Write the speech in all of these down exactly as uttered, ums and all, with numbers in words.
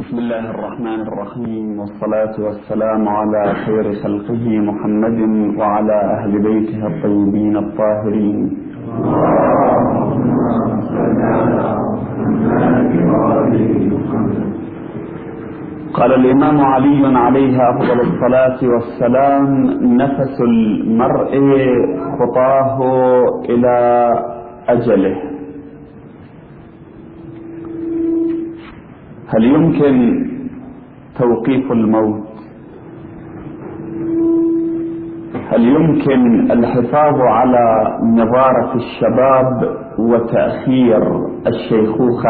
بسم الله الرحمن الرحيم، والصلاة والسلام على خير خلقه محمد وعلى أهل بيته الطيبين الطاهرين. قال الإمام علي عليه أفضل الصلاة والسلام: نفس المرء خطاه إلى أجله. هل يمكن توقيف الموت؟ هل يمكن الحفاظ على نضارة الشباب وتأخير الشيخوخة؟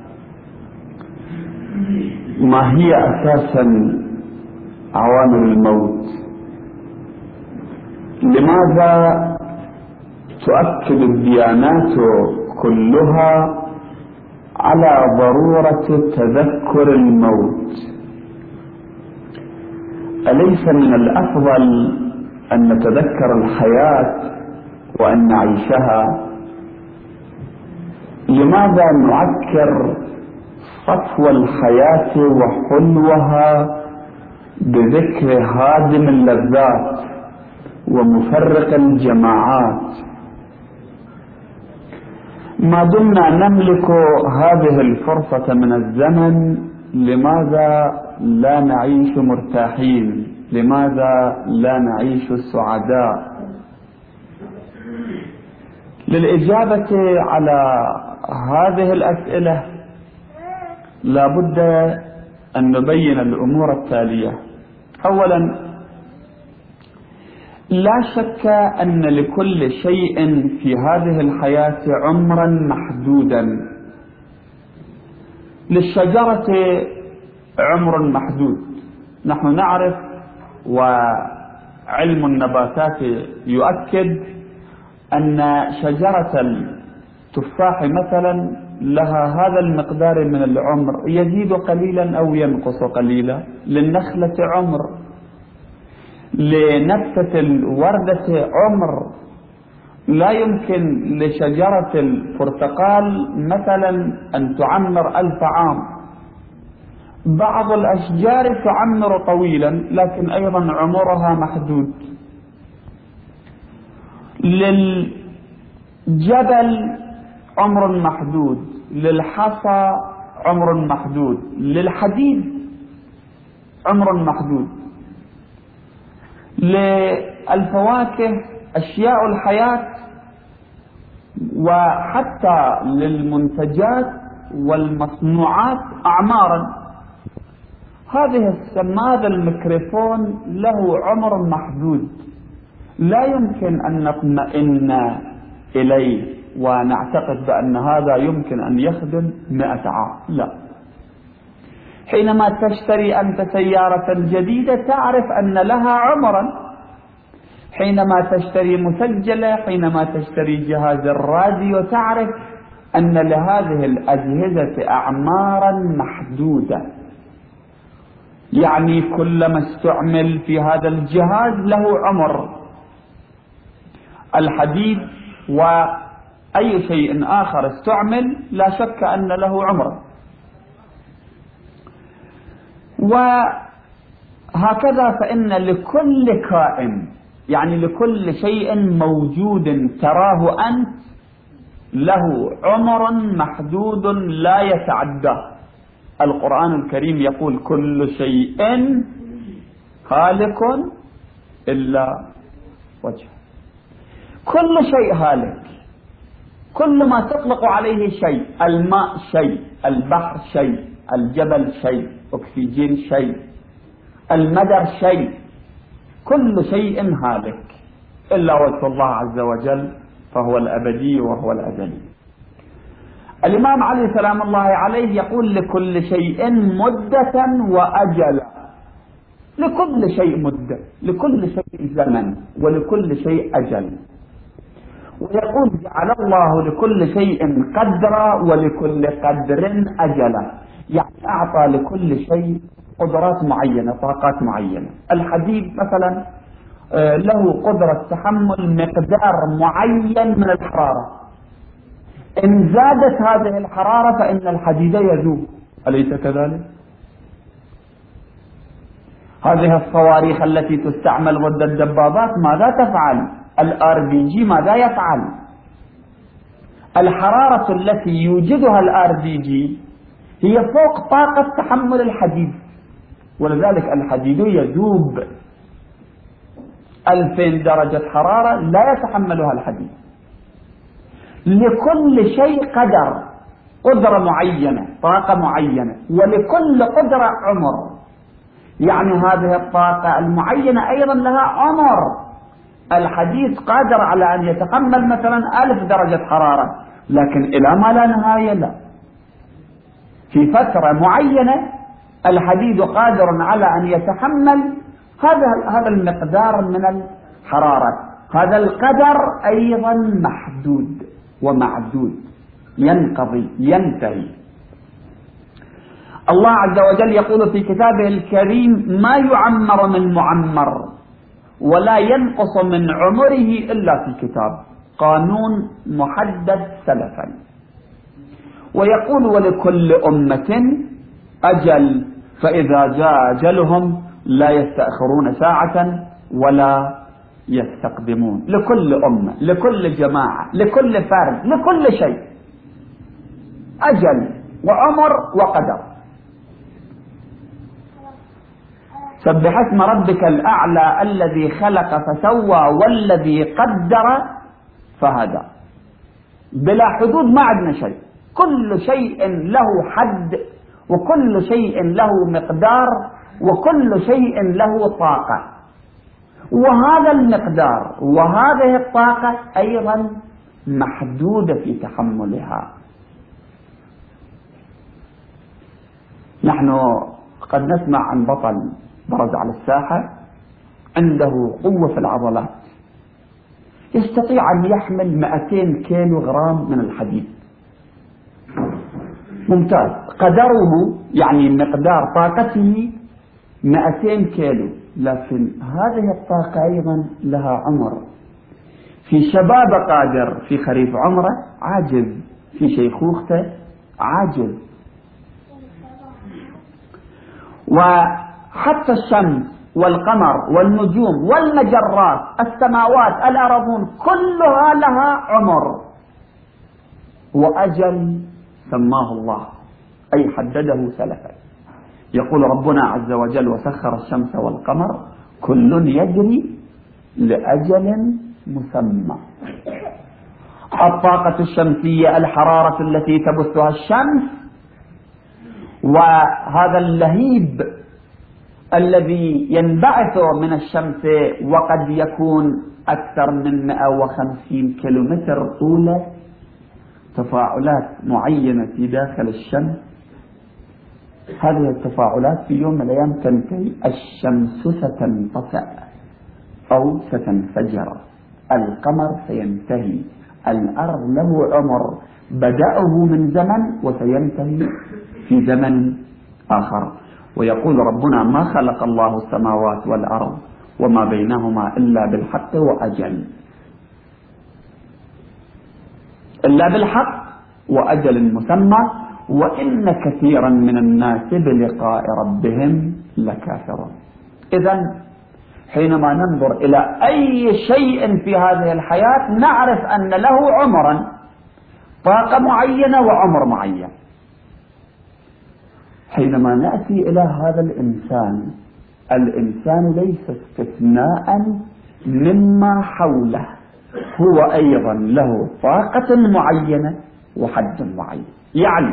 ما هي أساسا عوامل الموت؟ لماذا تؤكد الديانات كلها على ضرورة تذكر الموت؟ أليس من الأفضل أن نتذكر الحياة وأن نعيشها؟ لماذا نعكر صفو الحياة وحلوها بذكر هادم اللذات ومفرق الجماعات؟ ما دمنا نملك هذه الفرصة من الزمن، لماذا لا نعيش مرتاحين؟ لماذا لا نعيش سعداء؟ للإجابة على هذه الأسئلة لا بد أن نبين الأمور التالية. أولا، لا شك أن لكل شيء في هذه الحياة عمرا محدودا. للشجرة عمر محدود، نحن نعرف، وعلم النباتات يؤكد أن شجرة التفاح مثلا لها هذا المقدار من العمر، يزيد قليلا أو ينقص قليلا. للنخلة عمر، لنبتة الوردة عمر. لا يمكن لشجرة البرتقال مثلا أن تعمر ألف عام. بعض الأشجار تعمر طويلا لكن أيضا عمرها محدود. للجبل عمر محدود، للحصى عمر محدود، للحديد عمر محدود، للفواكه أشياء الحياة، وحتى للمنتجات والمصنوعات أعمارا. هذه هذا الميكروفون له عمر محدود، لا يمكن أن نطمئن إليه ونعتقد بأن هذا يمكن أن يخدم مئة عام. لا. حينما تشتري أنت سيارة جديدة تعرف أن لها عمرا. حينما تشتري مسجلة، حينما تشتري جهاز الراديو، تعرف أن لهذه الأجهزة أعمارا محدودة. يعني كلما استعمل في هذا الجهاز له عمر. الحديد وأي شيء آخر استعمل لا شك أن له عمر. وهكذا فإن لكل كائن، يعني لكل شيء موجود تراه أنت، له عمر محدود لا يتعداه. القرآن الكريم يقول: كل شيء هالك إلا وجهه. كل شيء هالك. كل ما تطلق عليه شيء، الماء شيء، البحر شيء، الجبل شيء، أكسجين شيء، المدر شيء، كل شيء هالك إلا وجه الله عز وجل، فهو الأبدي وهو الأزلي. الإمام علي سلام الله عليه يقول: لكل شيء مدة وأجل. لكل شيء مدة، لكل شيء زمن، ولكل شيء أجل. ويقول: جعل الله لكل شيء قدرا ولكل قدر أجلا. يعني أعطى لكل شيء قدرات معينة، طاقات معينة. الحديد مثلا له قدرة تحمل مقدار معين من الحرارة. إن زادت هذه الحرارة فإن الحديد يذوب، أليس كذلك؟ هذه الصواريخ التي تستعمل ضد الدبابات ماذا تفعل؟ الار بي جي ماذا يفعل؟ الحرارة التي يوجدها الار بي جي هي فوق طاقة تحمل الحديد، ولذلك الحديد يذوب. ألفين درجة حرارة لا يتحملها الحديد. لكل شيء قدر، قدرة معينة، طاقة معينة، ولكل قدرة عمر. يعني هذه الطاقة المعينة أيضا لها عمر. الحديد قادر على أن يتحمل مثلا ألف درجة حرارة، لكن إلى ما لا نهاية لا. في فترة معينة الحديد قادر على أن يتحمل هذا هذا المقدار من الحرارة. هذا القدر أيضا محدود ومعدود، ينقضي ينتهي. الله عز وجل يقول في كتابه الكريم: ما يعمر من معمر ولا ينقص من عمره إلا في كتاب، قانون محدد سلفا. ويقول: ولكل أمة أجل، فإذا جاء أجلهم لا يستأخرون ساعة ولا يستقدمون. لكل أمة، لكل جماعة، لكل فرد، لكل شيء أجل وعمر وقدر. سبح اسم ربك الأعلى الذي خلق فسوى والذي قدر فهدى. بلا حدود ما عندنا شيء، كل شيء له حد، وكل شيء له مقدار، وكل شيء له طاقة. وهذا المقدار وهذه الطاقة أيضا محدودة في تحملها. نحن قد نسمع عن بطل برز على الساحة عنده قوة في العضلات، يستطيع أن يحمل مئتين كيلو غرام من الحديد، ممتاز. قدره يعني مقدار طاقته مئتين كيلو، لكن هذه الطاقة أيضا لها عمر. في شباب قادر، في خريف عمره عاجز، في شيخوخته عاجز. وحتى الشمس والقمر والنجوم والمجرات، السماوات، الأرضون، كلها لها عمر وأجل سماه الله، أي حدده سلفا. يقول ربنا عز وجل: وسخر الشمس والقمر كل يجري لأجل مسمى. الطاقة الشمسية، الحرارة التي تبثها الشمس، وهذا اللهيب الذي ينبعث من الشمس وقد يكون أكثر من مئة وخمسين كيلومتر طوله، تفاعلات معينة في داخل الشمس. هذه التفاعلات في يوم من الأيام تنتهي، الشمس ستنطفئ أو ستنفجر، القمر سينتهي، الأرض له عمر بدأه من زمن وسينتهي في زمن آخر. ويقول ربنا: ما خلق الله السماوات والأرض وما بينهما إلا بالحق وأجل، إلا بالحق وأجل مسمى، وإن كثيرا من الناس بلقاء ربهم لكافرون. إذن حينما ننظر إلى أي شيء في هذه الحياة نعرف أن له عمرا، طاقة معينة وعمر معين. حينما نأتي إلى هذا الإنسان، الإنسان ليس استثناء مما حوله، هو أيضا له طاقة معينة وحد معين. يعني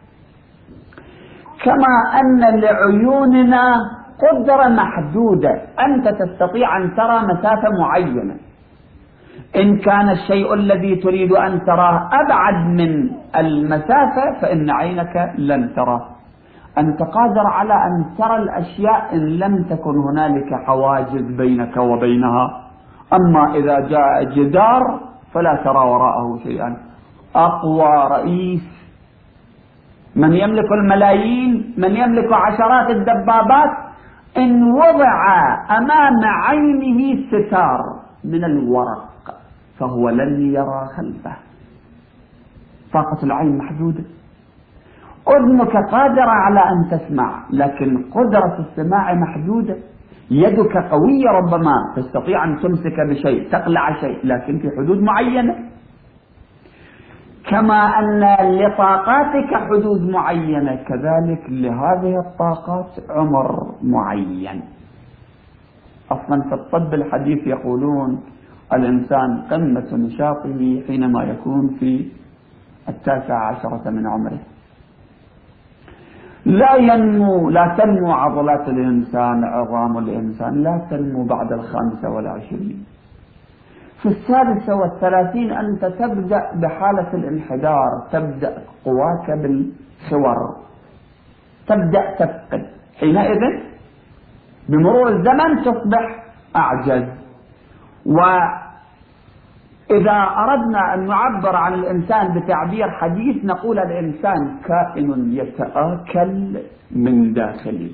كما أن لعيوننا قدرة محدودة، أنت تستطيع أن ترى مسافة معينة، إن كان الشيء الذي تريد أن تراه أبعد من المسافة فإن عينك لن تراه. أنت قادر على أن ترى الأشياء إن لم تكن هنالك حواجز بينك وبينها. أما إذا جاء جدار فلا ترى وراءه شيئا. أقوى رئيس، من يملك الملايين، من يملك عشرات الدبابات، إن وضع أمام عينه ستار من الورق فهو لن يرى خلفه. طاقة العين محدودة. أذنك قادرة على أن تسمع، لكن قدرة السماع محدودة. يدك قوية ربما تستطيع أن تمسك بشيء تقلع شيء، لكن في حدود معينة. كما أن لطاقاتك حدود معينة، كذلك لهذه الطاقات عمر معين. أصلا في الطب الحديث يقولون الإنسان قمة نشاطه حينما يكون في التاسعة عشرة من عمره. لا ينمو لا تنمو عضلات الإنسان، عظام الإنسان لا تنمو بعد الخامسة والعشرين. في السادسة والثلاثين أنت تبدأ بحالة الانحدار، تبدأ قواك بالخور، تبدأ تفقد. حينئذ بمرور الزمن تصبح أعجز. وإذا أردنا أن نعبر عن الإنسان بتعبير حديث نقول الإنسان كائن يتآكل من داخله،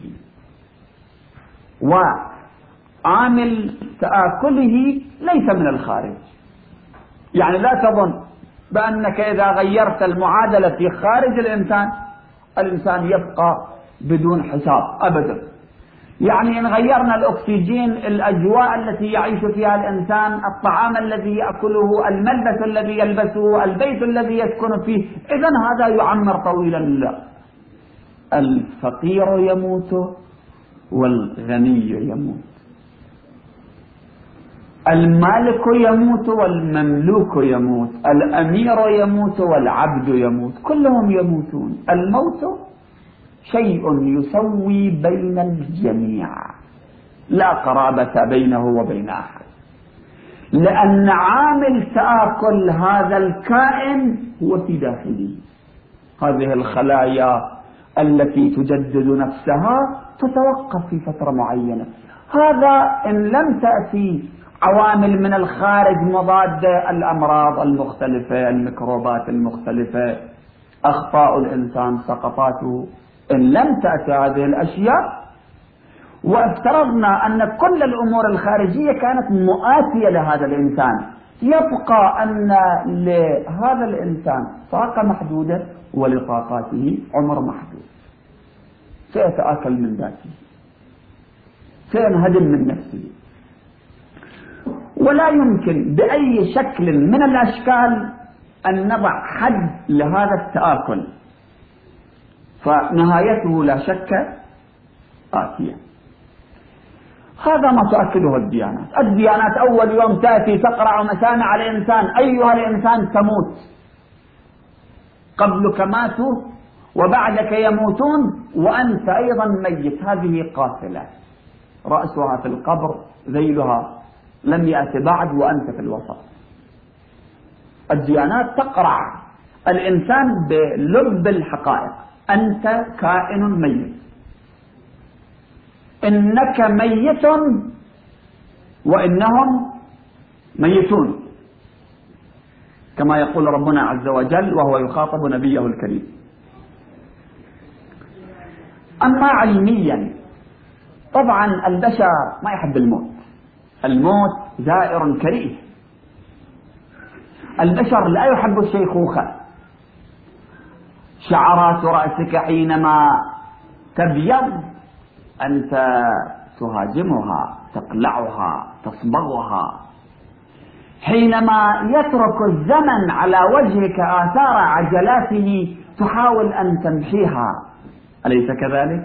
وعامل تآكله ليس من الخارج. يعني لا تظن بأنك إذا غيرت المعادلة في خارج الإنسان الإنسان يبقى بدون حساب أبدا. يعني إن غيرنا الأكسجين، الأجواء التي يعيش فيها الإنسان، الطعام الذي يأكله، الملبس الذي يلبسه، البيت الذي يسكن فيه، إذن هذا يعمر طويلا. لا، الفقير يموت والغني يموت، المالك يموت والمملوك يموت، الأمير يموت والعبد يموت، كلهم يموتون. الموت شيء يسوي بين الجميع، لا قرابة بينه وبين أحد، لأن عامل تآكل هذا الكائن هو في داخله. هذه الخلايا التي تجدد نفسها تتوقف في فترة معينة. هذا إن لم تأتي عوامل من الخارج مضادة، الأمراض المختلفة، الميكروبات المختلفة، أخطاء الإنسان، سقطاته، إن لم تأتي هذه الأشياء وافترضنا أن كل الأمور الخارجية كانت مؤاتية لهذا الإنسان، يبقى أن لهذا الإنسان طاقة محدودة ولطاقاته عمر محدود. سيتآكل من ذاته، سينهدم من نفسه، ولا يمكن بأي شكل من الأشكال أن نضع حد لهذا التآكل، فنهايته لا شك آتية. هذا ما تؤكده الديانات. الديانات أول يوم تأتي تقرع مسامع الإنسان: أيها الإنسان تموت، قبلك ماتوا وبعدك يموتون وأنت أيضا ميت. هذه قاتلة، رأسها في القبر، ذيلها لم يأتي بعد وأنت في الوسط. الديانات تقرع الإنسان بلب الحقائق: أنت كائن ميت، إنك ميت وإنهم ميتون، كما يقول ربنا عز وجل وهو يخاطب نبيه الكريم. أما علميا، طبعا البشر ما يحب الموت، الموت زائر كريه. البشر لا يحب الشيخوخة. شعرات رأسك حينما تبيض أنت تهاجمها، تقلعها، تصبغها. حينما يترك الزمن على وجهك آثار عجلاته تحاول أن تمحيها، أليس كذلك؟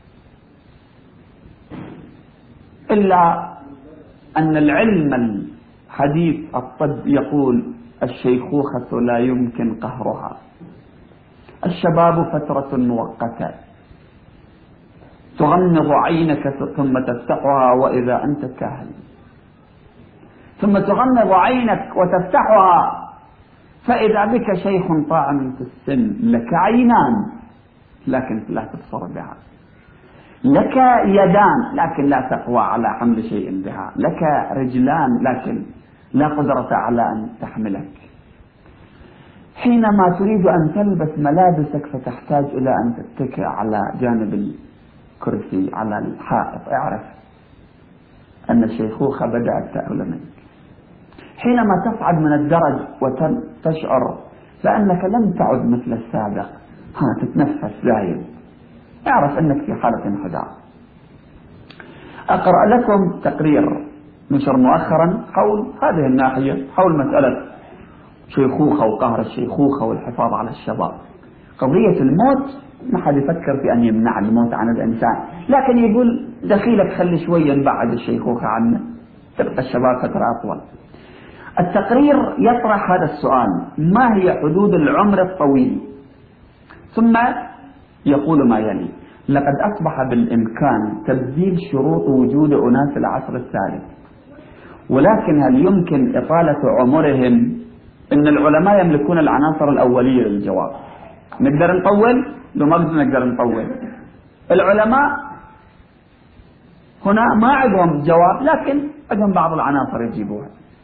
إلا أن العلم الحديث الطب يقول الشيخوخة لا يمكن قهرها. الشباب فترة مؤقتة، تغمض عينك ثم تفتحها وإذا أنت كاهل، ثم تغمض عينك وتفتحها فإذا بك شيخ طاعن في السن، لك عينان لكن لا تبصر بها، لك يدان لكن لا تقوى على حمل شيء بها، لك رجلان لكن لا قدرة على أن تحملك. حينما تريد أن تلبس ملابسك فتحتاج إلى أن تتكئ على جانب الكرسي على الحائط، اعرف أن الشيخوخة بدأت تأكل منك. حينما تصعد من الدرج وتشعر بأنك لم تعد مثل السابق، ها تتنفس زايد، اعرف أنك في حالة انحدار. أقرأ لكم تقرير نشر مؤخرا حول هذه الناحية، حول مسألة شيخوخة وقهر الشيخوخة والحفاظ على الشباب. قضية الموت ما حد يفكر في أن يمنع الموت عن الإنسان، لكن يقول دخيلك خلي شوية نبعد الشيخوخة عنه تبقى الشباب فترة أطول. التقرير يطرح هذا السؤال: ما هي حدود العمر الطويل؟ ثم يقول ما يلي: لقد أصبح بالإمكان تبديل شروط وجود أناس العصر الثالث، ولكن هل يمكن إطالة عمرهم؟ إن العلماء يملكون العناصر الأولية للجواب. نقدر نطول؟ لو ما نقدر نطول. العلماء هنا ما عندهم جواب، لكن عندهم بعض العناصر يجيبوها.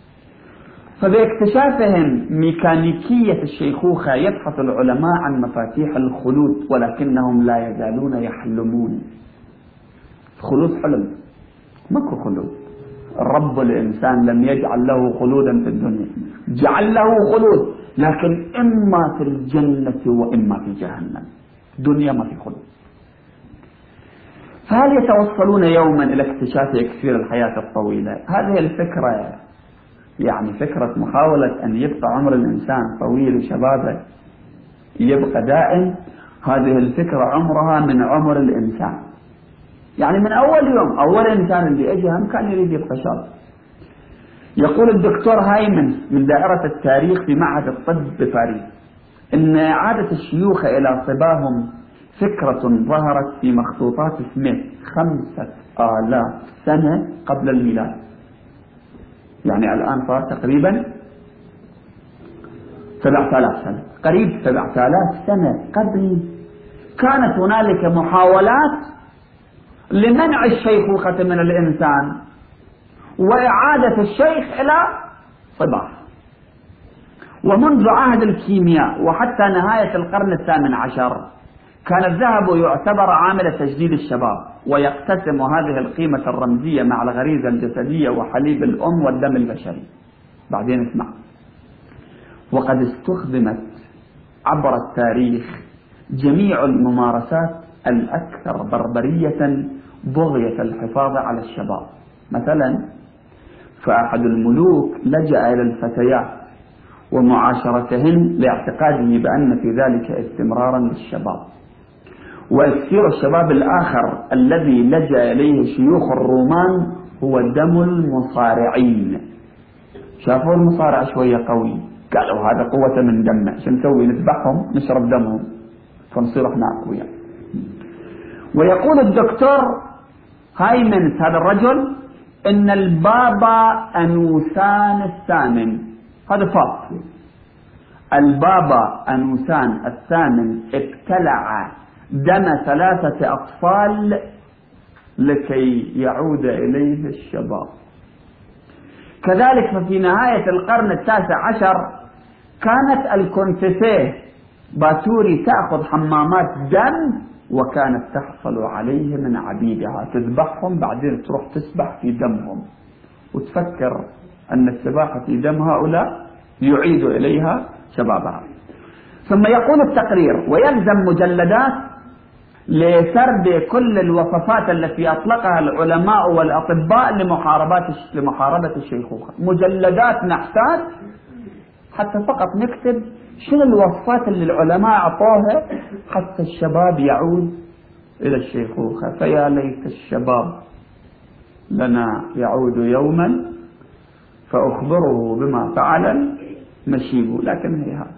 فباكتشافهم ميكانيكية الشيخوخة يبحث العلماء عن مفاتيح الخلود، ولكنهم لا يزالون يحلمون. خلود حلم، ماكو خلود. رب الإنسان لم يجعل له خلودا في الدنيا، جعل له خلود، لكن إما في الجنة وإما في جهنم. دنيا ما في خلود. فهل يتوصلون يوما إلى اكتشاف إكسير الحياة الطويلة؟ هذه الفكرة، يعني فكرة محاولة أن يبقى عمر الإنسان طويل وشبابه يبقى دائم، هذه الفكرة عمرها من عمر الإنسان، يعني من أول يوم. أول إنسان اللي أجهم كان يريد يبقى شاب. يقول الدكتور هايمن من دائرة التاريخ في معهد الطب بباريس إن عادة الشيوخ إلى صباهم فكرة ظهرت في مخطوطات سميث خمسة آلاف سنة قبل الميلاد. يعني الآن صار تقريبا سبعة آلاف سنة، قريب سبعة آلاف سنة قبل كانت هنالك محاولات لمنع الشيخوخة من الإنسان وإعادة الشيخ إلى صباه. ومنذ عهد الكيمياء وحتى نهاية القرن الثامن عشر كان الذهب يعتبر عامل تجديد الشباب، ويقتسم هذه القيمة الرمزية مع الغريزة الجسدية وحليب الأم والدم البشري. بعدين اسمع: وقد استخدمت عبر التاريخ جميع الممارسات الأكثر بربرية بغية الحفاظ على الشباب. مثلا فأحد الملوك لجأ إلى الفتيات ومعاشرتهن لاعتقاده بأن في ذلك استمرارا للشباب. وإكسير الشباب الآخر الذي لجأ إليه شيوخ الرومان هو دم المصارعين. شافوا المصارع شوية قوي، قالوا هذا قوة من دمه، شو نسوي؟ نذبحهم نشرب دمهم فنصير احنا أقوياء. ويقول الدكتور هايمنز هذا الرجل إن البابا أنوسان الثامن، هذا فاط، البابا أنوسان الثامن ابتلع دم ثلاثة أطفال لكي يعود إليه الشباب. كذلك ففي نهاية القرن التاسع عشر كانت الكونتسيه باتوري تأخذ حمامات دم وكانت تحصل عليه من عبيدها، تذبحهم بعدين تروح تسبح في دمهم وتفكر أن السباحة في دم هؤلاء يعيد إليها شبابها. ثم يقول التقرير: ويلزم مجلدات لسرد كل الوصفات التي أطلقها العلماء والأطباء لمحاربة لمحاربة الشيخوخة. مجلدات نحتاج حتى فقط نكتب شنو الوصفات اللي العلماء أعطوها حتى الشباب يعود إلى الشيخوخة. فيا ليت الشباب لنا يعود يوما فأخبره بما فعل المشيب، لكن هي هذا.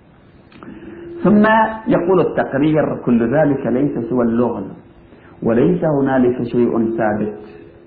ثم يقول التقرير: كل ذلك ليس سوى اللغز، وليس هنالك شيء ثابت.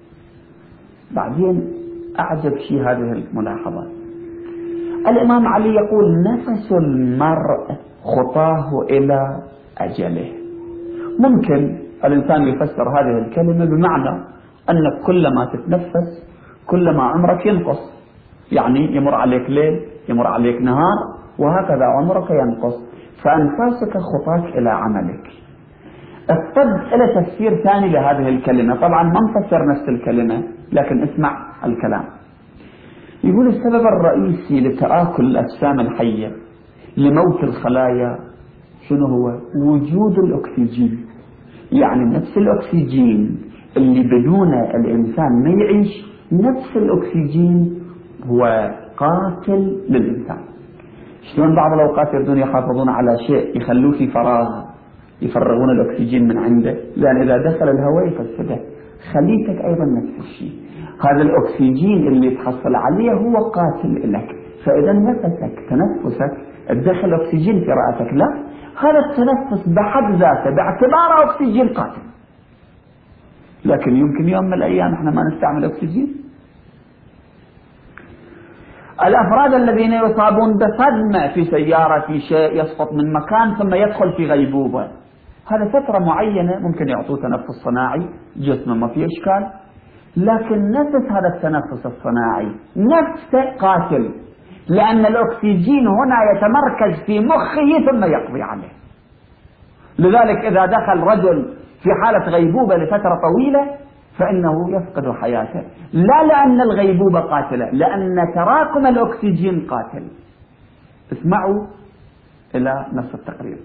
بعدين أعجب شيء هذه الملاحظة: الإمام علي يقول: نفس المرء خطاه إلى أجله. ممكن الإنسان يفسر هذه الكلمة بمعنى أنك كلما تتنفس كلما عمرك ينقص، يعني يمر عليك ليل يمر عليك نهار وهكذا عمرك ينقص، فأنفاسك خطاك إلى عملك. الطب إلى تفسير ثاني لهذه الكلمة، طبعا ما نفسر نفس الكلمة لكن اسمع الكلام. يقول: السبب الرئيسي لتآكل الأجسام الحية لموت الخلايا شنو هو؟ وجود الأكسجين. يعني نفس الأكسجين اللي بدونه الإنسان ما يعيش، نفس الأكسجين هو قاتل للإنسان. شلون بعض الأوقات يردون يحافظون على شيء يخلوه في فراغ، يفرغون الأكسجين من عنده، لأن إذا دخل الهواء يفسده. خليتك أيضا نفس الشيء، هذا الأكسجين اللي تحصل عليه هو قاتل لك. فإذا نفسك تنفسك تدخل أكسجين في رأسك، لا، هذا التنفس بحد ذاته باعتباره أكسجين قاتل. لكن يمكن يوم من الأيام احنا ما نستعمل أكسجين. الأفراد الذين يصابون بصدمة في سيارة، في شيء يسقط من مكان ثم يدخل في غيبوبة، هذا فترة معينة ممكن يعطوه تنفس صناعي، جسمه ما فيه إشكال، لكن نفس هذا التنفس الصناعي نفسه قاتل، لأن الأكسجين هنا يتمركز في مخه ثم يقضي عليه. لذلك إذا دخل رجل في حالة غيبوبة لفترة طويلة فإنه يفقد حياته، لا لأن الغيبوبة قاتلة، لأن تراكم الأكسجين قاتل. اسمعوا إلى نص التقرير.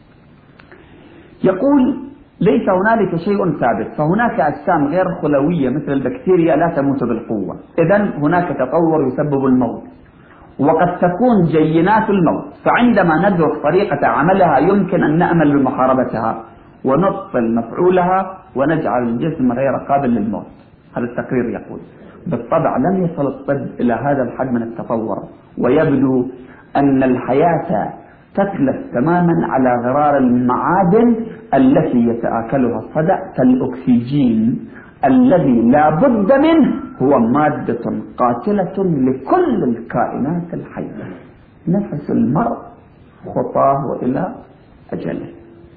يقول: ليس هنالك شيء ثابت، فهناك أجسام غير خلوية مثل البكتيريا لا تموت بالقوة، إذن هناك تطور يسبب الموت، وقد تكون جينات الموت، فعندما ندرك طريقة عملها يمكن أن نأمل بمحاربتها ونبطل مفعولها ونجعل الجسم غير قابل للموت. هذا التقرير يقول: بالطبع لم يصل الطب إلى هذا الحد من التطور، ويبدو أن الحياة تتلف تماما على غرار المعادن التي يتآكلها الصدأ كالأكسجين الذي لا بد منه، هو مادة قاتلة لكل الكائنات الحية. نفس المرء خطاه إلى أجله.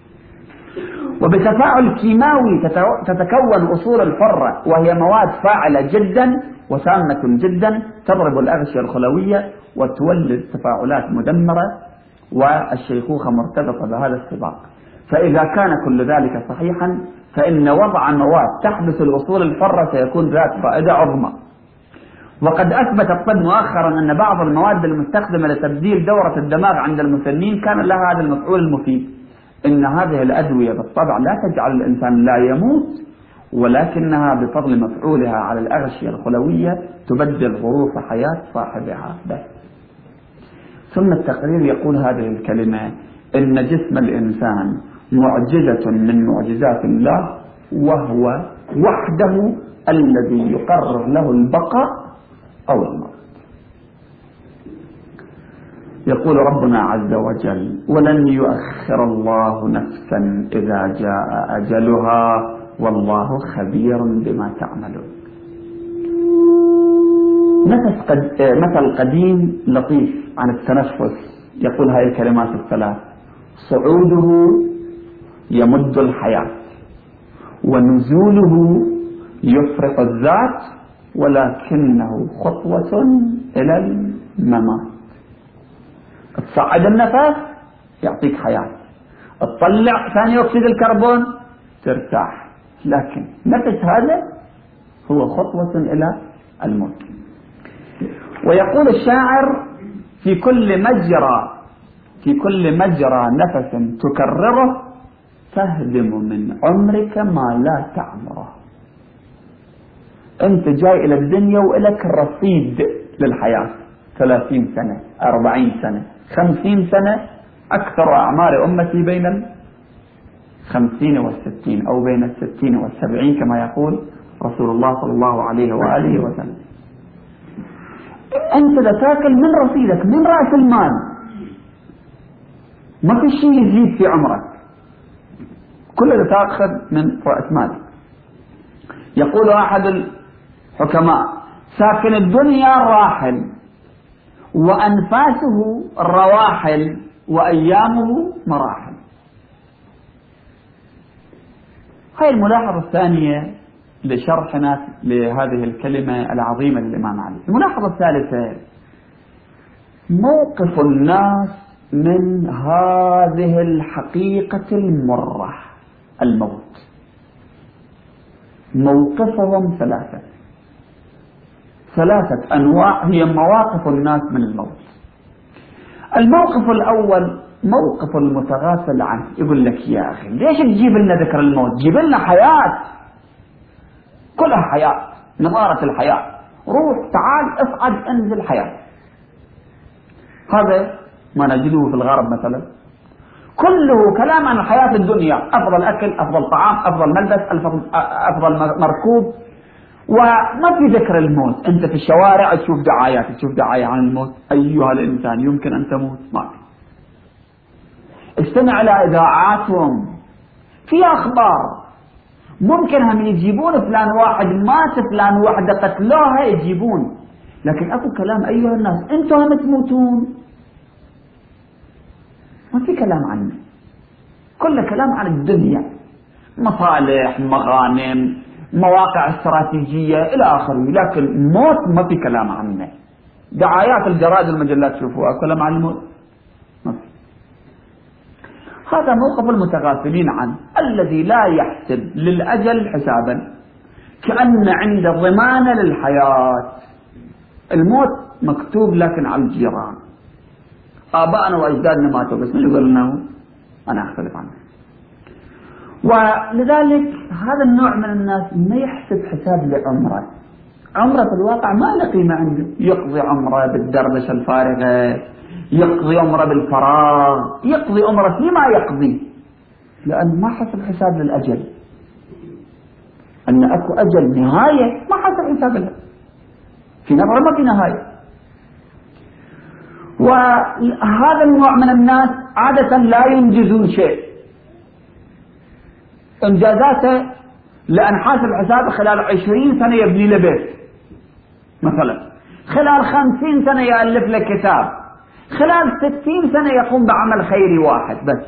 وبتفاعل كيماوي تتكون أصول الحرة، وهي مواد فاعلة جدا وسامة جدا تضرب الأغشية الخلوية وتولد تفاعلات مدمرة، والشيخوخة مرتبطة بهذا السباق. فإذا كان كل ذلك صحيحا فإن وضع مواد تحدث الأصول الحرة سيكون ذات فائدة عظمى. وقد أثبت الطب مؤخرا أن بعض المواد المستخدمة لتبديل دورة الدماغ عند المسنين كان لها هذا المفعول المفيد. إن هذه الأدوية بالطبع لا تجعل الإنسان لا يموت، ولكنها بفضل مفعولها على الأغشية الخلوية تبدل ظروف حياة صاحبها بس. ثم التقرير يقول هذه الكلمة: إن جسم الإنسان معجزة من معجزات الله، وهو وحده الذي يقرر له البقاء أو الموت. يقول ربنا عز وجل: ولن يؤخر الله نفسا إذا جاء أجلها والله خبير بما تعملون. مثل قديم لطيف عن التنفس يقول هذه الكلمات الثلاث: صعوده يمد الحياة، ونزوله يفرق الذات، ولكنه خطوة إلى الممات. تصعد النفس يعطيك حياة، تطلع ثاني أكسيد الكربون ترتاح، لكن نفس هذا هو خطوة إلى الموت. ويقول الشاعر: في كل مجرى في كل مجرى نفس تكرره تهدم من عمرك ما لا تعمره. أنت جاي إلى الدنيا وإلك رصيد للحياة، ثلاثين سنة، أربعين سنة، خمسين سنة. أكثر أعمار أمتي بين الخمسين والستين، أو بين الستين والسبعين كما يقول رسول الله صلى الله عليه وآله وسلم. أنت تاكل من رصيدك، من رأس المال، ما في شيء يزيد في عمرك، كل ده تأخذ من رأس مالك. يقول أحد الحكماء: ساكن الدنيا راحل، وأنفاسه رواحل، وأيامه مراحل. هاي الملاحظة الثانية لشرحنا لهذه الكلمة العظيمة للإمام علي. الملاحظة الثالثة: موقف الناس من هذه الحقيقة المرة، الموت. موقفهم ثلاثة ثلاثة أنواع هي مواقف الناس من الموت. الموقف الأول موقف المتغافل عنه، يقول لك: يا أخي ليش تجيب لنا ذكر الموت؟ جيب لنا حياة. كلها حياة، نظارة الحياة، روح تعال اصعد انزل حياة. هذا ما نجده في الغرب مثلا، كله كلام عن حياة الدنيا، أفضل أكل، أفضل طعام، أفضل ملبس، أفضل مركوب، وما في ذكر الموت. أنت في الشوارع تشوف دعايات، تشوف دعاية عن الموت، أيها الإنسان يمكن أن تموت، ما في. استمع إلى إذاعاتهم في أخبار، ممكن هم يجيبون فلان واحد مات، فلان واحدة قتلوها يجيبون، لكن أكو كلام أيها الناس أنتم هم تموتون، ما في كلام عنه، كل كلام عن الدنيا، مصالح، مغانم، مواقع استراتيجية إلى آخره، لكن الموت ما في كلام عنه. دعايات الجرائد والمجلات تشوفوها كلام عن الموت ما في. هذا موقف المتغافلين عنه، الذي لا يحسب للأجل حسابا، كأن عند ضمانة للحياة. الموت مكتوب لكن على الجيران، آباءنا وأجدادنا ماتوا بس من يقول لنا أنا أختلف عنه. ولذلك هذا النوع من الناس ما يحسب حساب لعمره، عمره في الواقع ما له قيمة عنده، يقضي عمره بالدردشة الفارغة، يقضي عمره بالفراغ، يقضي عمره فيما يقضي، لأن ما حسب حساب للأجل، أن أكو أجل نهاية ما حسب حساب لها، في نظرة ما في نهاية. وهذا النوع من الناس عادة لا ينجزون شيء، إنجازاته لأن حاسب حسابه خلال عشرين سنة يبني له بيت مثلا، خلال خمسين سنة يألف له كتاب، خلال ستين سنة يقوم بعمل خيري واحد بس.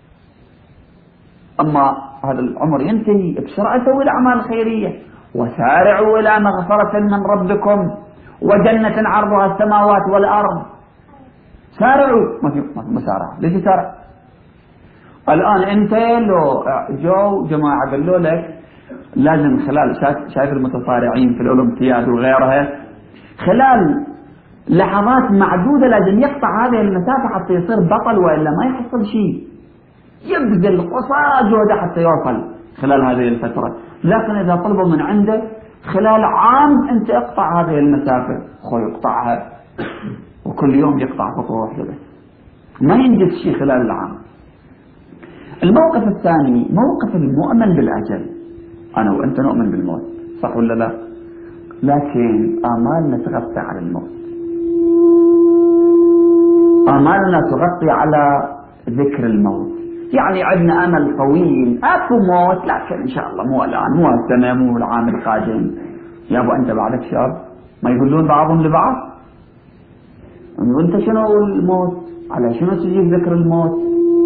أما هذا العمر ينتهي بسرعة يسوي الأعمال الخيرية، وسارعوا إلى مغفرة من ربكم وجنة عرضها السماوات والأرض. سارعوا، ما في مسارعة، ليش سارع؟ الآن أنت لو جو جماعة قالوا لك لازم خلال، شايف المتصارعين في الأولمبياد وغيرها، خلال لحظات معدودة لازم يقطع هذه المسافة حتى يصير بطل، وإلا ما يحصل شيء، يبذل قصارى جهده حتى يوصل خلال هذه الفترة. لكن إذا طلبوا من عنده خلال عام أنت اقطع هذه المسافة، خو يقطعها، وكل يوم يقطع خطوة واحدة بس، ما ينجز شيء خلال العام. الموقف الثاني موقف المؤمن بالأجل، أنا وأنت نؤمن بالموت، صح ولا لا؟ لكن آمالنا تغطي على الموت، آمالنا تغطي على ذكر الموت، يعني عندنا أمل طويل، أكو موت لكن إن شاء الله مو الآن، مو السنة، مو العام القادم. يا أبو أنت بعدك شاب، ما يقولون بعضهم لبعض وأنت شنو الموت؟ على شنو تجيب ذكر الموت؟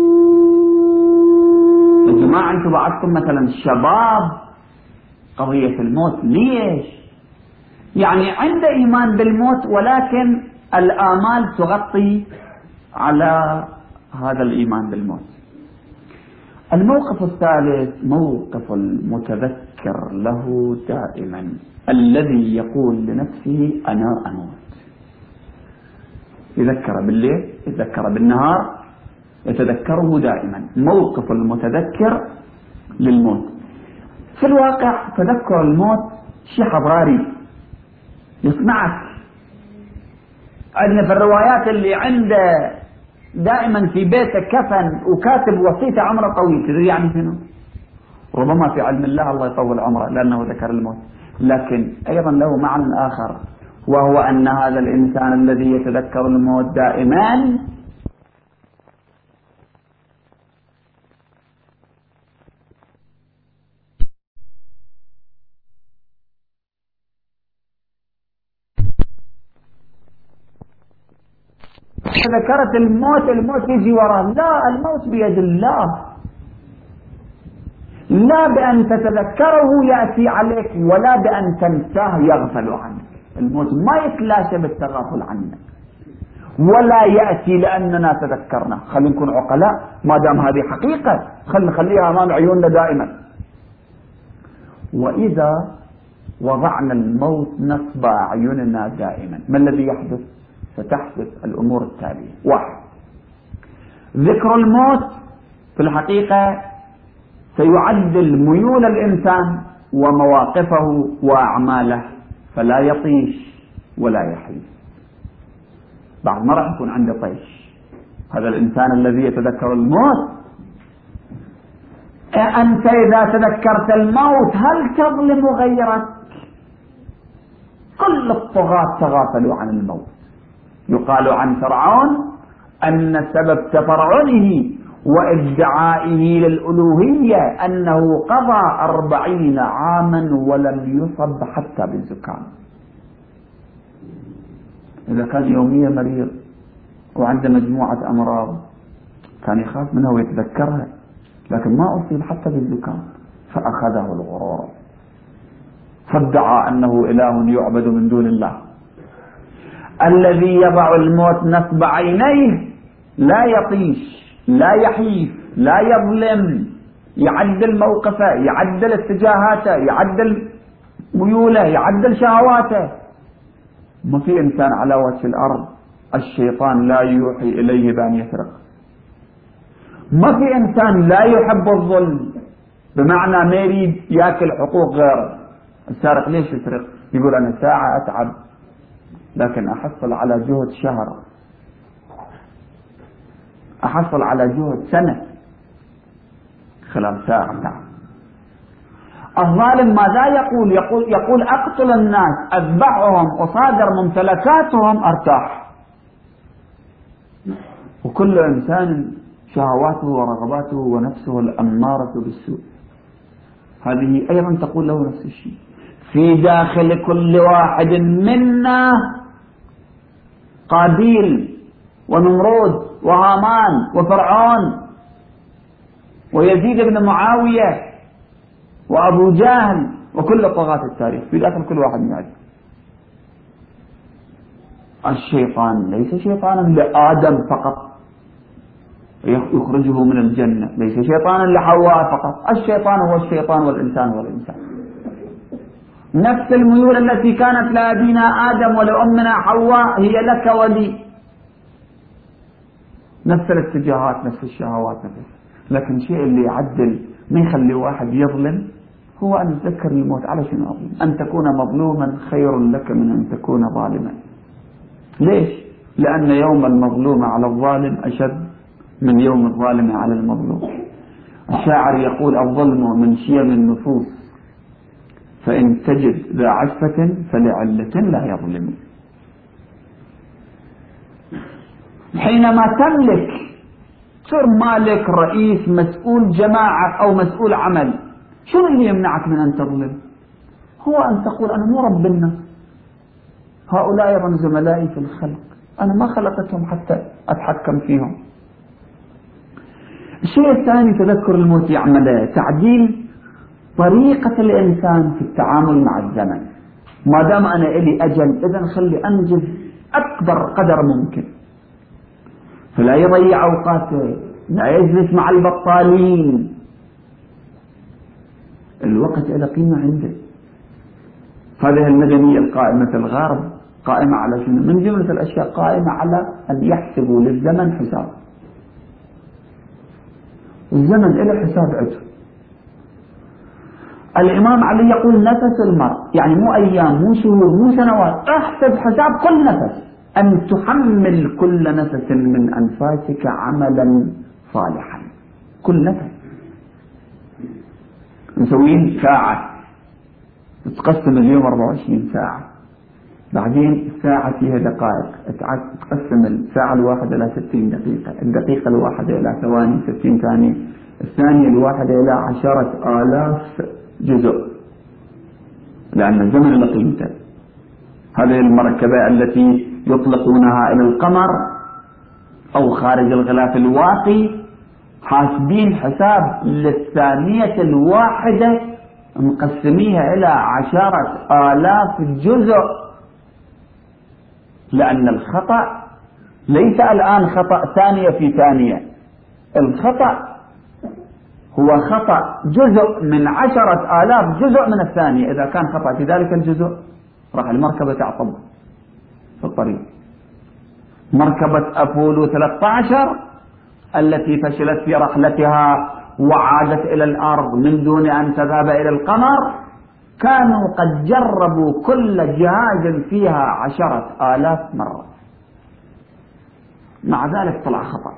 يا جماعة أنتم بعدكم مثلا الشباب قضية الموت ليش؟ يعني عنده إيمان بالموت، ولكن الآمال تغطي على هذا الإيمان بالموت. الموقف الثالث موقف المتذكر له دائما، الذي يقول لنفسه أنا أموت، يذكر بالليل، يذكر بالنهار، يتذكره دائما. موقف المتذكر للموت، في الواقع تذكر الموت شيء حضاري يصنعك. عندنا في الروايات اللي عنده دائما في بيته كفن وكاتب وصيته عمره طويل، تدري يعني شنو؟ ربما في علم الله الله يطول عمره لأنه ذكر الموت، لكن أيضا له معنى آخر، وهو أن هذا الإنسان الذي يتذكر الموت دائما ذكرت الموت، الموت يجي وراه، لا، الموت بيد الله، لا بأن تتذكره يأتي عليك ولا بأن تنساه يغفل عنك. الموت ما يتلاشى بالتغافل عنك ولا يأتي لأننا تذكرنا. خلينا نكون عقلاء، ما دام هذه حقيقة خلينا نخليها أمام عيوننا دائما. وإذا وضعنا الموت نصب أعيننا دائما، ما الذي يحدث؟ ستحدث الأمور التالية: واحد، ذكر الموت في الحقيقة سيعدل ميول الإنسان ومواقفه وأعماله، فلا يطيش ولا يحيف. بعد ما راح يكون عنده طيش. هذا الإنسان الذي يتذكر الموت، أنت إذا تذكرت الموت هل تظلم غيرك؟ كل الطغاة تغافلوا عن الموت. يقال عن فرعون أن سبب تفرعنه وادعائه للألوهية أنه قضى أربعين عاما ولم يصب حتى بالزكام. إذا كان يوميا مريض وعنده مجموعة أمراض كان يخاف منها ويتذكرها، لكن ما أصيب حتى بالزكام، فأخذه الغرور فادعى أنه إله يعبد من دون الله. الذي يضع الموت نصب عينيه لا يطيش، لا يحيف، لا يظلم، يعدل موقفه، يعدل اتجاهاته، يعدل ميوله، يعدل شهواته. ما في إنسان على وجه الأرض الشيطان لا يوحي إليه بأن يسرق. ما في إنسان لا يحب الظلم، بمعنى ما يريد يأكل حقوق غيره. السارق ليش يسرق؟ يقول أنا ساعة أتعب لكن أحصل على جهد شهر، أحصل على جهد سنة خلال ساعة تعب. الظالم ماذا يقول؟ يقول يقول أقتل الناس، أذبحهم، أصادر ممتلكاتهم، أرتاح. وكل إنسان شهواته ورغباته ونفسه الأمارة بالسوء، هذه أيضا تقول له نفس الشيء. في داخل كل واحد منا قابيل ونمرود وهامان وفرعون ويزيد بن معاوية وأبو جهل وكل طغاة التاريخ في داخل كل واحد من هذه. الشيطان ليس شيطانا لآدم فقط يخرجه من الجنة، ليس شيطانا لحواء فقط، الشيطان هو الشيطان والإنسان هو الإنسان. نفس الميول التي كانت لأبينا آدم ولأمنا حواء هي لك ولي، نفس الاتجاهات، نفس الشهوات، نفس. لكن الشيء اللي يعدل ما يخلي واحد يظلم هو أن يتذكر الموت. على شنو أظلم؟ أن تكون مظلوما خير لك من أن تكون ظالما. ليش؟ لأن يوم المظلوم على الظالم أشد من يوم الظالم على المظلوم. الشاعر يقول الظلم من شيم النفوس، فإن تجد ذا عفة فلعلة لا يظلم. حينما تملك تصير مالك، رئيس، مسؤول جماعة أو مسؤول عمل، شو اللي يمنعك من أن تظلم؟ هو أن تقول أنا مو رب الناس، هؤلاء أيضا زملائي في الخلق، أنا ما خلقتهم حتى أتحكم فيهم. الشيء الثاني تذكر الموت يعمله تعديل طريقة الإنسان في التعامل مع الزمن. ما دام أنا إلي أجل إذن خلي أنجز أكبر قدر ممكن، فلا يضيع أوقاته، لا يجلس مع البطالين. الوقت له قيمة عنده. هذه المدنية القائمة في الغرب قائمة على شنو؟ من جملة الأشياء قائمة على أن يحسبوا للزمن حساب. الزمن له حساب عنده. الإمام علي يقول نفس المرء، يعني مو أيام، مو شهور، مو سنوات، احسب حساب كل نفس، أن تحمل كل نفس من أنفاسك عملا صالحا. كل نفس نسوين ساعة، تقسم اليوم أربعة وعشرين ساعة، بعدين الساعة فيها دقائق، تقسم الساعة الواحدة إلى ستين دقيقة، الدقيقة الواحدة إلى ثواني، ستين ثانية، الثانية الواحدة إلى عشرة آلاف جزء، لأن الزمن له قيمته. هذه المركبة التي يطلقونها إلى القمر أو خارج الغلاف الواقي حاسبين حساب للثانية الواحدة مقسميها إلى عشرة آلاف جزء، لأن الخطأ ليس الآن خطأ ثانية في ثانية، الخطأ هو خطأ جزء من عشرة آلاف جزء من الثانية. إذا كان خطأ في ذلك الجزء راح المركبة تعطب في الطريق. مركبة أبولو ثلاثة عشر التي فشلت في رحلتها وعادت إلى الأرض من دون أن تذهب إلى القمر كانوا قد جربوا كل جهاز فيها عشرة آلاف مرة، مع ذلك طلع خطأ،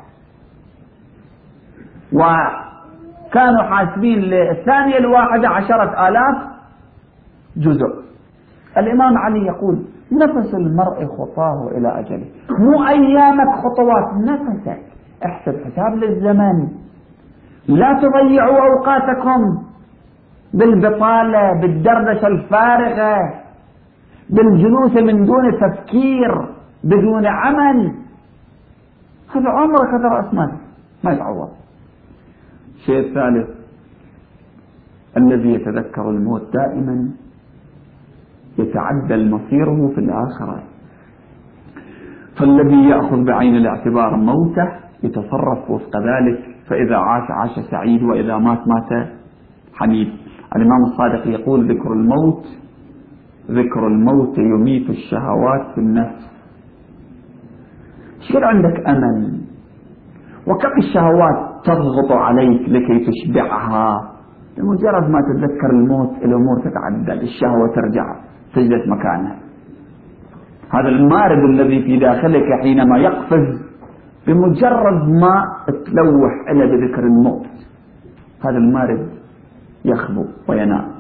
وكانوا حاسبين للثانية الواحدة عشرة آلاف جزء. الإمام علي يقول نفس المرء خطاه إلى أجله، مو أيامك خطوات، نفسك، احسب حساب للزمن، لا تضيعوا أوقاتكم بالبطالة، بالدردشة الفارغة، بالجلوس من دون تفكير، بدون عمل. هذا عمرك، هذا رأس مال ما يتعوض. الشيء الثالث الذي يتذكر الموت دائما يتعدل مصيره في الآخرة، فالذي يأخذ بعين الاعتبار موته يتصرف وفق ذلك، فإذا عاش عاش سعيد، وإذا مات مات حميد. الإمام الصادق يقول ذكر الموت ذكر الموت يميت الشهوات في النفس. يصير عندك أمل، وكم الشهوات تضغط عليك لكي تشبعها، بمجرد ما تتذكر الموت الأمور تتعدل، الشهوة ترجع تجلس مكانها. هذا المارد الذي في داخلك حينما يقفز بمجرد ما تلوح إلى بذكر الموت، هذا المارد يخبو وينام.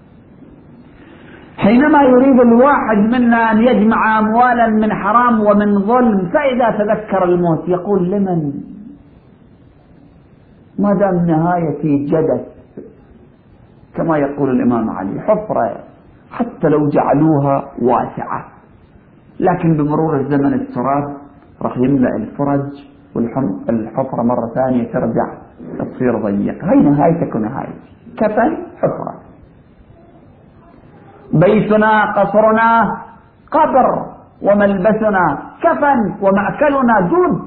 حينما يريد الواحد منا أن يجمع أموالا من حرام ومن ظلم، فإذا تذكر الموت يقول لمن؟ ما دام نهايتي جدت، كما يقول الإمام علي، حفرة حتى لو جعلوها واسعة، لكن بمرور الزمن التراب راح يملأ الفرج، والحفرة مرة ثانية ترجع تصير ضيقة. هي نهايتك ونهايتي، كفن حفرة. بيتنا قصرنا قبر، وملبسنا كفن، ومأكلنا دود.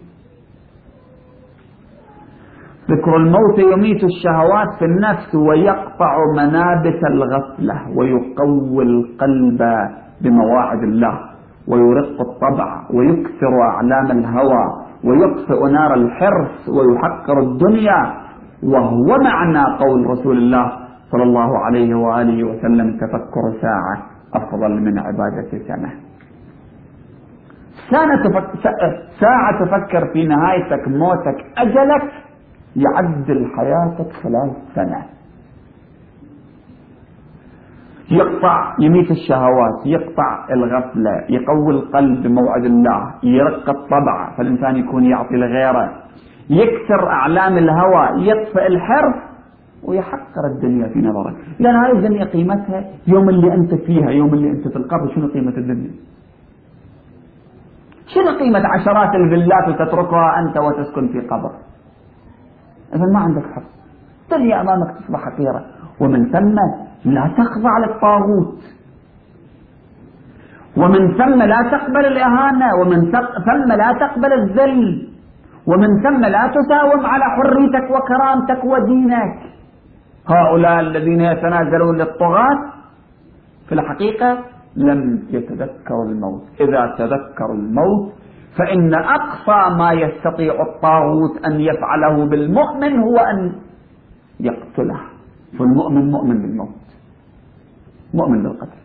ذكر الموت يميت الشهوات في النفس، ويقطع منابت الغفلة، ويقوي القلب بمواعظ الله، ويرق الطبع، ويكثر أعلام الهوى، ويطفئ نار الحرص، ويحقر الدنيا. وهو معنى قول رسول الله صلى الله عليه وآله وسلم تفكر ساعة أفضل من عبادة سنة. ساعة تفكر في نهايتك، موتك، أجلك، يعدل حياتك خلال سنة. يقطع يميت الشهوات، يقطع الغفلة، يقوي القلب بموعد الله، يرق الطبع فالإنسان يكون يعطي لغيره، يكسر أعلام الهوى، يطفئ الحرص، ويحقر الدنيا في نظرك. لأن هذه الدنيا قيمتها يوم اللي أنت فيها، يوم اللي أنت في القبر. شنو قيمة الدنيا؟ شنو قيمة عشرات الفيلات وتتركها أنت وتسكن في قبر؟ إذا ما عندك حق، الدنيا أمامك تصبح حقيرة. ومن ثم لا تخضع للطاغوت، ومن ثم لا تقبل الإهانة، ومن ثم لا تقبل الذل، ومن ثم لا تساوم على حريتك وكرامتك ودينك. هؤلاء الذين يتنازلون للطغاة في الحقيقة لم يتذكروا الموت. إذا تذكروا الموت فإن أقصى ما يستطيع الطاغوت أن يفعله بالمؤمن هو أن يقتله. فالمؤمن مؤمن بالموت، مؤمن بالقتل.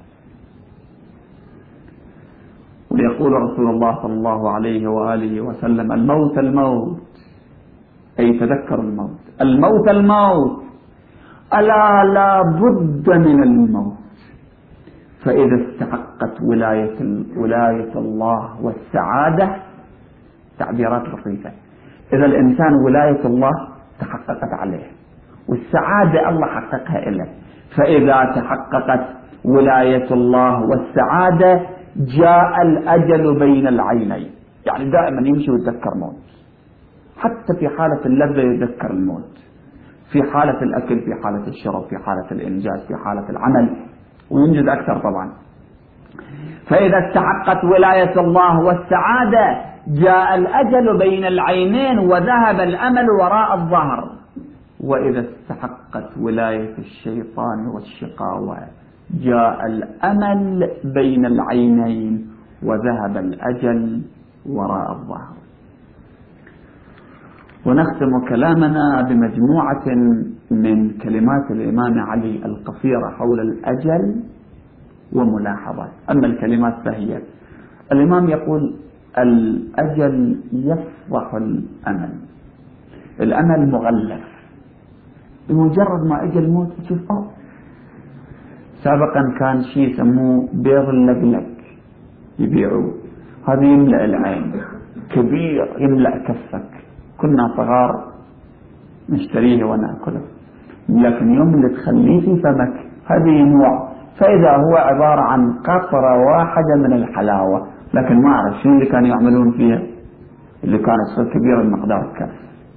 ويقول رسول الله صلى الله عليه وآله وسلم الموت الموت، أي تذكر الموت، الموت الموت، ألا لا بد من الموت. فإذا استحقت ولاية, ولاية الله والسعادة، تعبيرات لطيفة، إذا الإنسان ولاية الله تحققت عليه والسعادة الله حققها إليه، فإذا تحققت ولاية الله والسعادة جاء الأجل بين العينين. يعني دائما يمشي ويتذكر موت، حتى في حالة اللذة يتذكر الموت، في حالة الأكل، في حالة الشرب، في حالة الإنجاز، في حالة العمل، وينجز أكثر طبعا. فإذا استحقت ولاية الله والسعادة جاء الأجل بين العينين وذهب الأمل وراء الظهر. وإذا استحقت ولاية الشيطان والشقاوة جاء الأمل بين العينين وذهب الأجل وراء الظهر. ونختم كلامنا بمجموعة من كلمات الإمام علي القصيرة حول الأجل وملاحظات. أما الكلمات فهي: الإمام يقول الأجل يفضح الأمل، الأمل مغلف، بمجرد ما أجل الموت تشوف أوه. سابقا كان شيء يسموه بيض اللقلق يبيعوه، هذا يملأ العين، كبير يملأ كفك، كنا صغار نشتريه ونأكله، لكن يوم اللي تخليه في فمك هذه نوع، فإذا هو عبارة عن قطرة واحدة من الحلاوة، لكن ما أعرف شنو اللي كانوا يعملون فيها، اللي كان يصير كبير المقدار كف.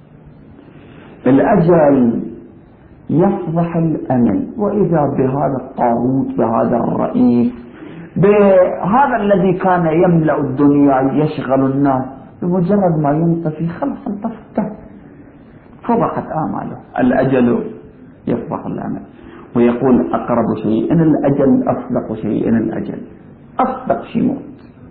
الأجل يفضح الأمل، وإذا بهذا الطاغوت، بهذا الرئيس، بهذا الذي كان يملأ الدنيا يشغل الناس، بمجرد ما ينطفي خلص انطفت، فضحت آماله. الأجل يفضح الأمل. ويقول أقرب شيء إن الأجل أصدق شيء إن الأجل أصدق شيء موت،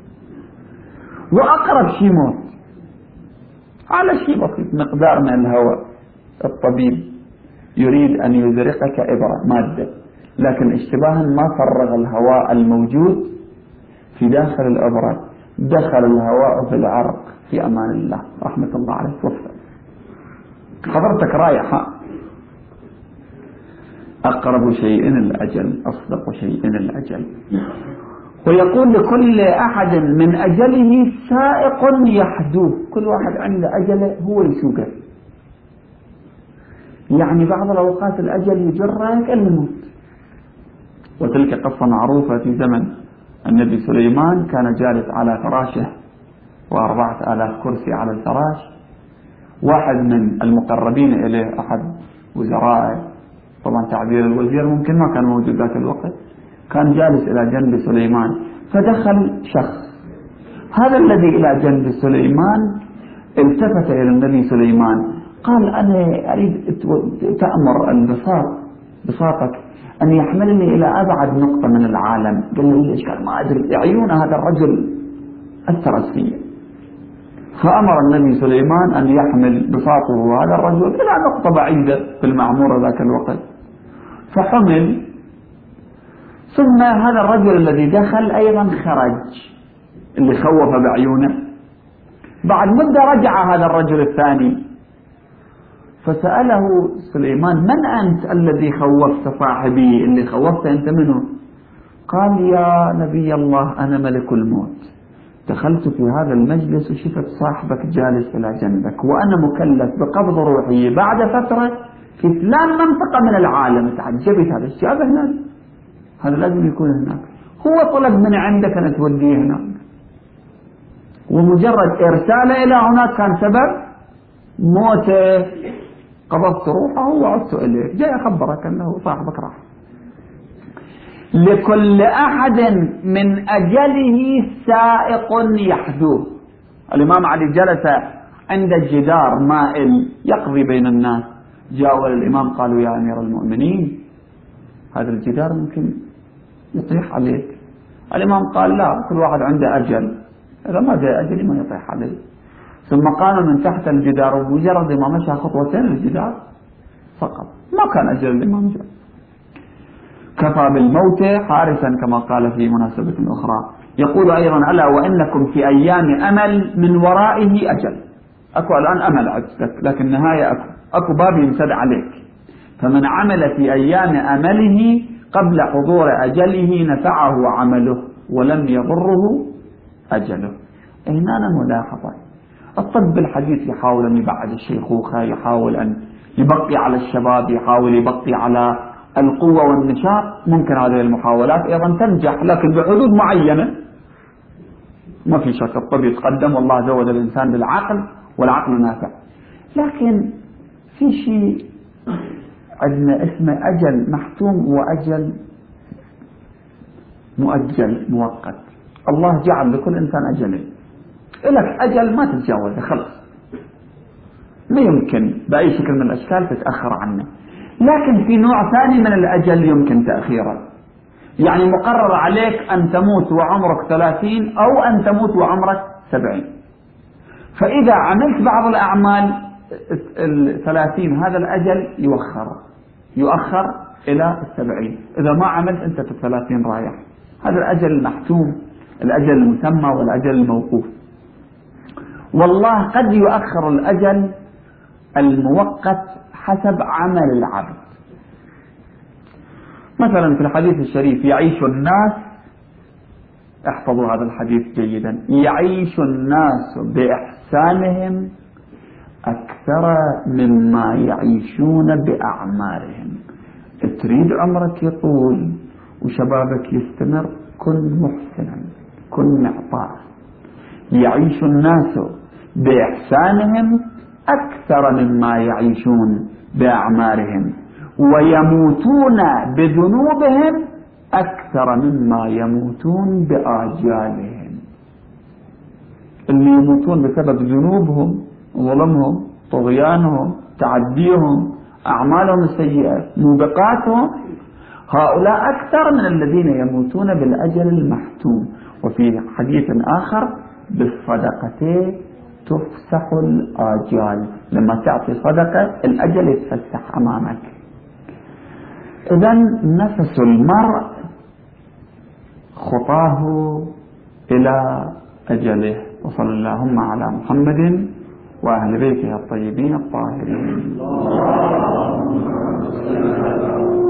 وأقرب شيء موت على شيء بسيط، مقدار من الهواء. الطبيب يريد أن يزرقك إبرة مادة، لكن اشتباها ما فرغ الهواء الموجود في داخل الإبرة، دخل الهواء في العرق، في أمان الله رحمة الله عليه توفى. حضرتك رايح. أقرب شيء الأجل أصدق شيء الأجل. ويقول لكل أحد من أجله سائق يحدوه، كل واحد عنده أجله هو يسوقه، يعني بعض الأوقات الأجل يجرك الموت. وتلك قصة معروفة في زمن النبي سليمان، كان جالس على فراشه وأربعة آلاف كرسي على الفراش، واحد من المقربين إليه أحد وزرائه، طبعا تعبير الوزير ممكن ما كان موجود ذاك الوقت، كان جالس إلى جنب سليمان، فدخل شخص، هذا الذي إلى جنب سليمان التفت إلى النبي سليمان قال: أنا أريد تأمر البساط بساطك أن يحملني إلى أبعد نقطة من العالم. قال له: ليش؟ قال: ما أدري، عيون هذا الرجل أثرت فيه. فأمر النبي سليمان أن يحمل بساطه هذا الرجل إلى نقطة بعيدة في المعمورة ذاك الوقت، فحمل. ثم هذا الرجل الذي دخل أيضا خرج، اللي خوف بعيونه. بعد مدة رجع هذا الرجل الثاني، فسأله سليمان: من أنت الذي خوفت صاحبي؟ اللي خوفت أنت منه؟ قال: يا نبي الله، أنا ملك الموت، دخلت في هذا المجلس وشفت صاحبك جالس إلى جنبك، وأنا مكلف بقبض روحي بعد فترة في فلان منطقة من العالم. تعجبت، هذا الشيء هناك، هذا لازم يكون هناك، هو طلب من عندك أن توديه هناك، ومجرد إرساله إلى هناك كان سبب موته. قبضت روحه وعدت إليك، جاي أخبرك أنه صاحبك راح. لكل أحد من أجله سائق يحدوه. الإمام علي جلس عند جدار مائل يقضي بين الناس، جاءوا الإمام قالوا: يا أمير المؤمنين، هذا الجدار ممكن يطيح عليك. الإمام قال: لا، كل واحد عنده أجل، إذا ما جاء أجلي ما يطيح عليه. ثم قام من تحت الجدار، ومجرد ما مشى خطوتين الجدار سقط، ما كان أجل الإمام جاء. كفى بالموت حارسا، كما قال في مناسبة أخرى. يقول أيضا: ألا وإنكم في أيام أمل من ورائه أجل. أكو الآن أمل عجزك، لكن نهاية أكو أكو باب ينسد عليك. فمن عمل في أيام أمله قبل حضور أجله نفعه عمله ولم يضره أجله. هنا ملاحظة، الطب الحديث يحاول أن يبعد الشيخوخة، يحاول أن يبقي على الشباب، يحاول يبقي على القوة والنشاط. ممكن هذه المحاولات أيضا تنجح، لكن بحدود معينة. ما في شك الطب يتقدم، والله زود الإنسان بالعقل، والعقل نافع. لكن في شيء عندنا اسمه أجل محتوم وأجل مؤجل مؤقت. الله جعل لكل إنسان أجله، لك أجل ما تتجاوزه خلص، ما يمكن بأي شكل من الأشكال تتأخر عنه. لكن في نوع ثاني من الأجل يمكن تأخيره، يعني مقرر عليك أن تموت وعمرك ثلاثين أو أن تموت وعمرك سبعين، فإذا عملت بعض الأعمال الثلاثين هذا الأجل يوخر يؤخر إلى السبعين، إذا ما عملت أنت في الثلاثين رايح. هذا الأجل المحتوم، الأجل المسمى والأجل الموقوف. والله قد يؤخر الأجل المؤقت حسب عمل العبد. مثلا في الحديث الشريف يعيش الناس، احفظوا هذا الحديث جيدا، يعيش الناس بإحسانهم أكثر مما يعيشون بأعمارهم. تريد عمرك يطول وشبابك يستمر، كن محسنا، كن معطاء. يعيش الناس بإحسانهم أكثر مما يعيشون بأعمارهم، ويموتون بذنوبهم أكثر مما يموتون بآجالهم. اللي يموتون بسبب ذنوبهم، ظلمهم، طغيانهم، تعديهم، أعمالهم السيئة، موبقاتهم، هؤلاء أكثر من الذين يموتون بالأجل المحتوم. وفي حديث آخر بالصدقة تفسح الآجال، لما تعطي صدقة الأجل يتفسح أمامك. إذن نفس المرء خطاه إلى أجله. وصلى اللهم على محمد وأهل بيته الطيبين الطاهرين.